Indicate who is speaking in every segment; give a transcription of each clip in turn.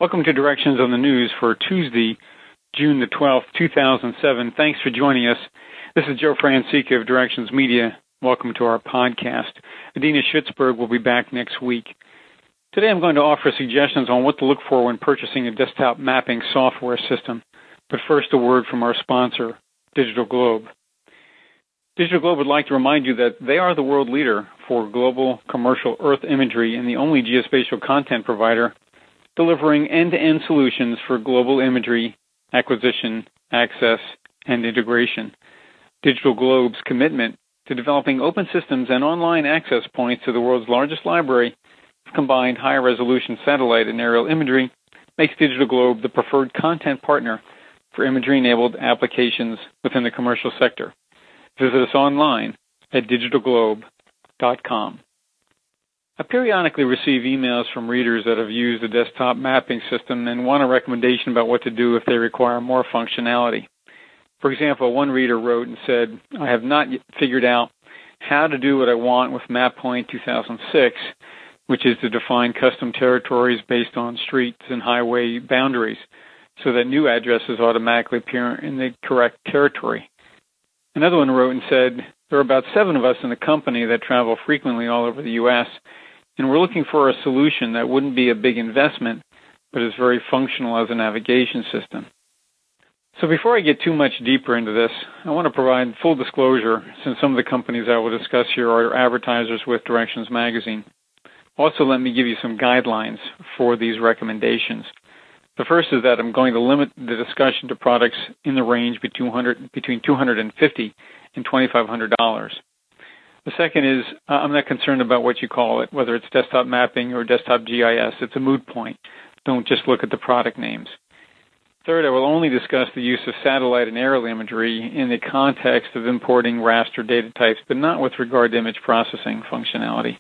Speaker 1: Welcome to Directions on the News for Tuesday, June the 12th, 2007. Thanks for joining us. This is Joe Francica of Directions Media. Welcome to our podcast. Adina Schutzberg will be back next week. Today I'm going to offer suggestions on what to look for when purchasing a desktop mapping software system. But first, a word from our sponsor, Digital Globe. Digital Globe would like to remind you that they are the world leader for global commercial Earth imagery and the only geospatial content provider delivering end-to-end solutions for global imagery, acquisition, access, and integration. Digital Globe's commitment to developing open systems and online access points to the world's largest library of combined high-resolution satellite and aerial imagery makes Digital Globe the preferred content partner for imagery-enabled applications within the commercial sector. Visit us online at digitalglobe.com. I periodically receive emails from readers that have used a desktop mapping system and want a recommendation about what to do if they require more functionality. For example, one reader wrote and said, I have not yet figured out how to do what I want with MapPoint 2006, which is to define custom territories based on streets and highway boundaries so that new addresses automatically appear in the correct territory. Another one wrote and said, there are about 7 of us in the company that travel frequently all over the U.S., and we're looking for a solution that wouldn't be a big investment, but is very functional as a navigation system. So before I get too much deeper into this, I want to provide full disclosure, since some of the companies I will discuss here are advertisers with Directions Magazine. Also, let me give you some guidelines for these recommendations. The first is that I'm going to limit the discussion to products in the range between $250 and $2,500. The second is I'm not concerned about what you call it, whether it's desktop mapping or desktop GIS. It's a moot point. Don't just look at the product names. Third, I will only discuss the use of satellite and aerial imagery in the context of importing raster data types, but not with regard to image processing functionality.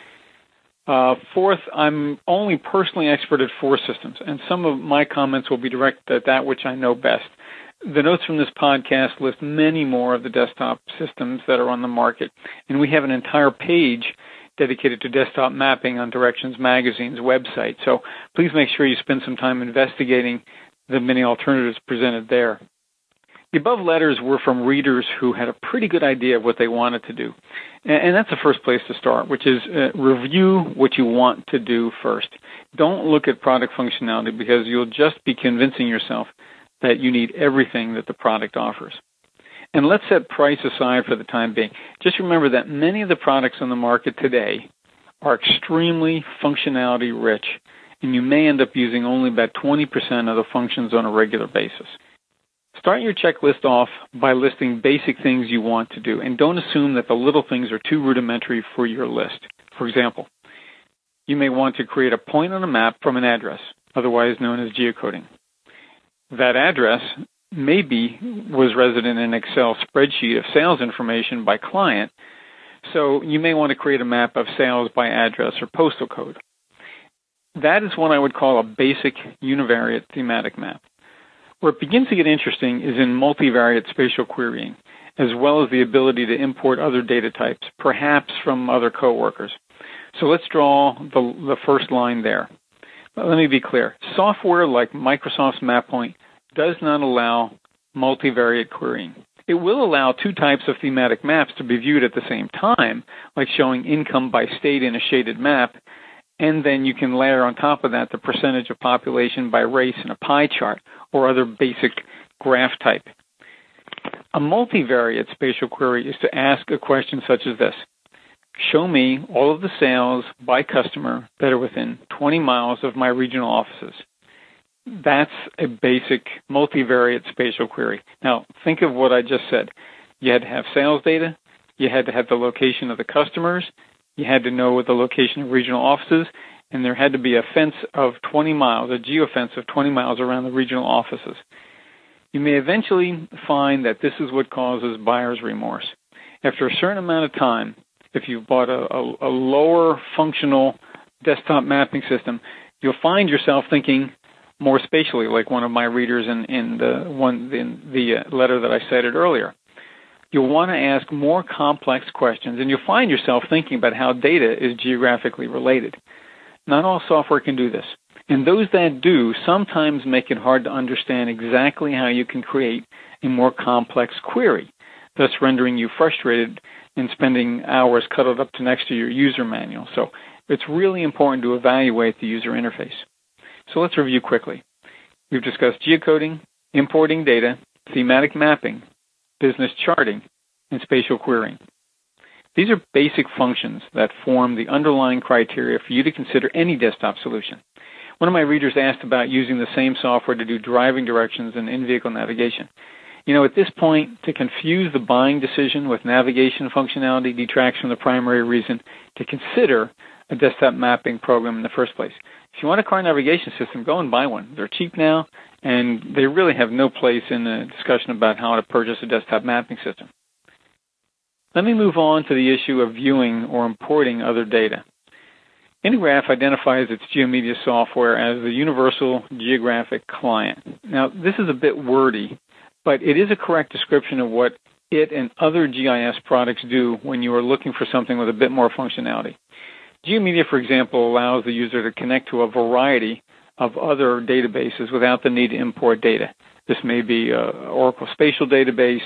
Speaker 1: Fourth, I'm only personally expert at 4 systems, and some of my comments will be directed at that which I know best. The notes from this podcast list many more of the desktop systems that are on the market, and we have an entire page dedicated to desktop mapping on Directions Magazine's website. So please make sure you spend some time investigating the many alternatives presented there. The above letters were from readers who had a pretty good idea of what they wanted to do. And that's the first place to start, which is review what you want to do first. Don't look at product functionality because you'll just be convincing yourself that you need everything that the product offers. And let's set price aside for the time being. Just remember that many of the products on the market today are extremely functionality rich, and you may end up using only about 20% of the functions on a regular basis. Start your checklist off by listing basic things you want to do, and don't assume that the little things are too rudimentary for your list. For example, you may want to create a point on a map from an address, otherwise known as geocoding. That address maybe was resident in an Excel spreadsheet of sales information by client, so you may want to create a map of sales by address or postal code. That is what I would call a basic univariate thematic map. Where it begins to get interesting is in multivariate spatial querying, as well as the ability to import other data types, perhaps from other coworkers. So let's draw the first line there. But let me be clear. Software like Microsoft's MapPoint does not allow multivariate querying. It will allow 2 types of thematic maps to be viewed at the same time, like showing income by state in a shaded map, and then you can layer on top of that the percentage of population by race in a pie chart or other basic graph type. A multivariate spatial query is to ask a question such as this. Show me all of the sales by customer that are within 20 miles of my regional offices. That's a basic multivariate spatial query. Now, think of what I just said. You had to have sales data. You had to have the location of the customers. You had to know what the location of regional offices. And there had to be a fence of 20 miles, a geofence of 20 miles around the regional offices. You may eventually find that this is what causes buyer's remorse. After a certain amount of time, if you've bought a lower functional desktop mapping system, you'll find yourself thinking more spatially, like one of my readers in the letter that I cited earlier. You'll want to ask more complex questions, and you'll find yourself thinking about how data is geographically related. Not all software can do this. And those that do sometimes make it hard to understand exactly how you can create a more complex query, thus rendering you frustrated and spending hours cuddled up to next to your user manual. So it's really important to evaluate the user interface. So let's review quickly. We've discussed geocoding, importing data, thematic mapping, business charting, and spatial querying. These are basic functions that form the underlying criteria for you to consider any desktop solution. One of my readers asked about using the same software to do driving directions and in-vehicle navigation. At this point, to confuse the buying decision with navigation functionality detracts from the primary reason to consider a desktop mapping program in the first place. If you want a car navigation system, go and buy one. They're cheap now, and they really have no place in a discussion about how to purchase a desktop mapping system. Let me move on to the issue of viewing or importing other data. Intergraph identifies its GeoMedia software as the Universal Geographic Client. Now, this is a bit wordy, but it is a correct description of what it and other GIS products do when you are looking for something with a bit more functionality. GeoMedia, for example, allows the user to connect to a variety of other databases without the need to import data. This may be Oracle Spatial Database,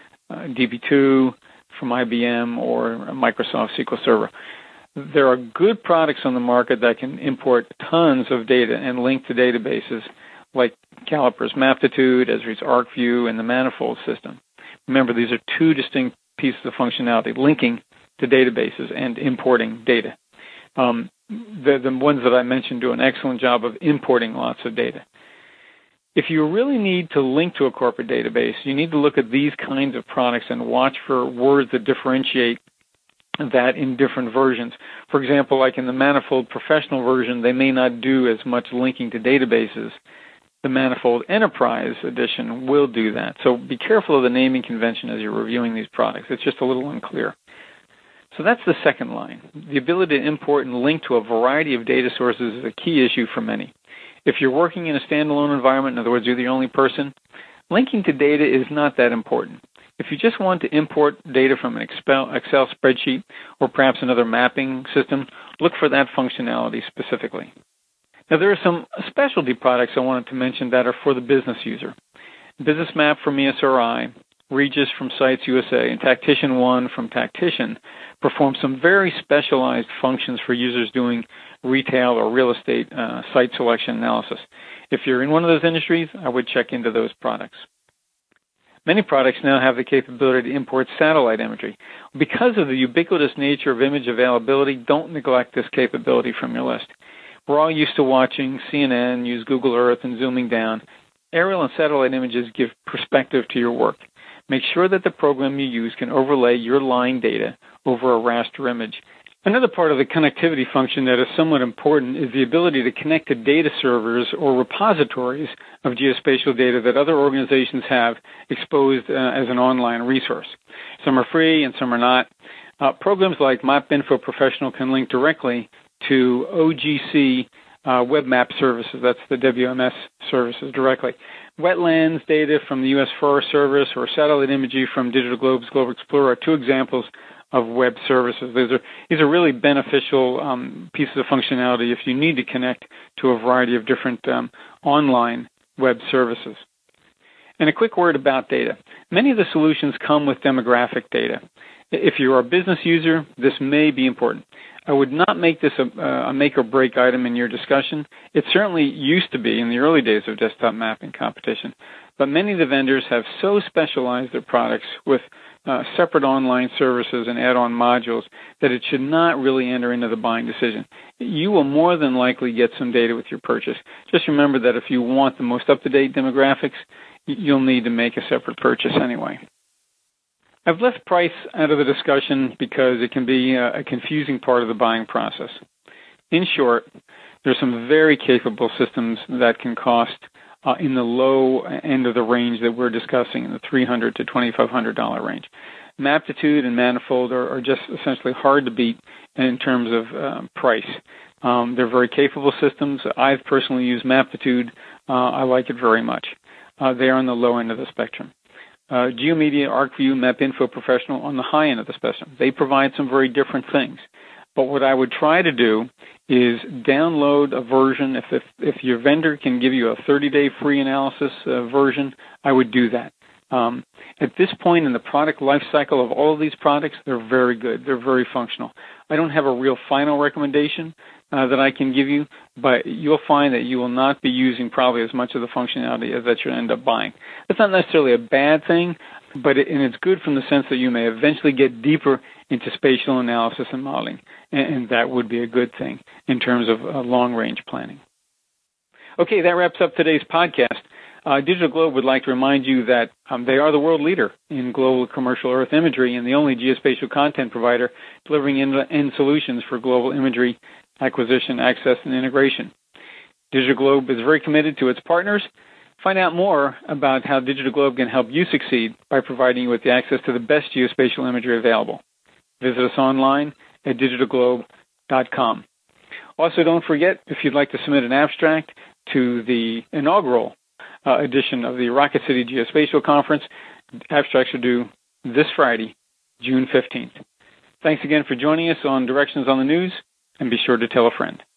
Speaker 1: DB2 from IBM, or a Microsoft SQL Server. There are good products on the market that can import tons of data and link to databases like Caliper's Maptitude, Esri's ArcView, and the Manifold system. Remember, these are two distinct pieces of functionality, linking to databases and importing data. The ones that I mentioned do an excellent job of importing lots of data. If you really need to link to a corporate database, you need to look at these kinds of products and watch for words that differentiate that in different versions. For example, like in the Manifold Professional version, they may not do as much linking to databases. The Manifold Enterprise Edition will do that. So be careful of the naming convention as you're reviewing these products. It's just a little unclear. So that's the second line. The ability to import and link to a variety of data sources is a key issue for many. If you're working in a standalone environment, in other words, you're the only person, linking to data is not that important. If you just want to import data from an Excel spreadsheet or perhaps another mapping system, look for that functionality specifically. Now, there are some specialty products I wanted to mention that are for the business user. Business Map from ESRI, Regis from Sites USA, and Tactician One from Tactician perform some very specialized functions for users doing retail or real estate site selection analysis. If you're in one of those industries, I would check into those products. Many products now have the capability to import satellite imagery. Because of the ubiquitous nature of image availability, don't neglect this capability from your list. We're all used to watching CNN, use Google Earth, and zooming down. Aerial and satellite images give perspective to your work. Make sure that the program you use can overlay your line data over a raster image. Another part of the connectivity function that is somewhat important is the ability to connect to data servers or repositories of geospatial data that other organizations have exposed as an online resource. Some are free and some are not. Programs like MapInfo Professional can link directly to OGC Web Map services. That's the WMS services directly. Wetlands data from the U.S. Forest Service or satellite imagery from Digital Globe's Globe Explorer are two examples of web services. These are really beneficial pieces of functionality if you need to connect to a variety of different online web services. And a quick word about data. Many of the solutions come with demographic data. If you're a business user, this may be important. I would not make this a make or break item in your discussion. It certainly used to be in the early days of desktop mapping competition, but many of the vendors have so specialized their products with separate online services and add-on modules that it should not really enter into the buying decision. You will more than likely get some data with your purchase. Just remember that if you want the most up-to-date demographics, you'll need to make a separate purchase anyway. I've left price out of the discussion because it can be a confusing part of the buying process. In short, there's some very capable systems that can cost in the low end of the range that we're discussing, in the $300 to $2,500 range. Maptitude and Manifold are just essentially hard to beat in terms of price. They're very capable systems. I've personally used Maptitude. I like it very much. They are on the low end of the spectrum. GeoMedia, ArcView, MapInfo Professional on the high end of the spectrum. They provide some very different things. But what I would try to do is download a version. If your vendor can give you a 30-day free analysis version, I would do that. At this point in the product life cycle of all of these products, they're very good. They're very functional. I don't have a real final recommendation that I can give you, but you'll find that you will not be using probably as much of the functionality as that you'll end up buying. That's not necessarily a bad thing, but it's good from the sense that you may eventually get deeper into spatial analysis and modeling, and that would be a good thing in terms of long-range planning. Okay, that wraps up today's podcast. Digital Globe would like to remind you that they are the world leader in global commercial Earth imagery and the only geospatial content provider delivering end solutions for global imagery acquisition, access, and integration. Digital Globe is very committed to its partners. Find out more about how Digital Globe can help you succeed by providing you with the access to the best geospatial imagery available. Visit us online at digitalglobe.com. Also, don't forget, if you'd like to submit an abstract to the inaugural edition of the Rocket City Geospatial Conference, abstracts are due this Friday, June 15th. Thanks again for joining us on Directions on the News, and be sure to tell a friend.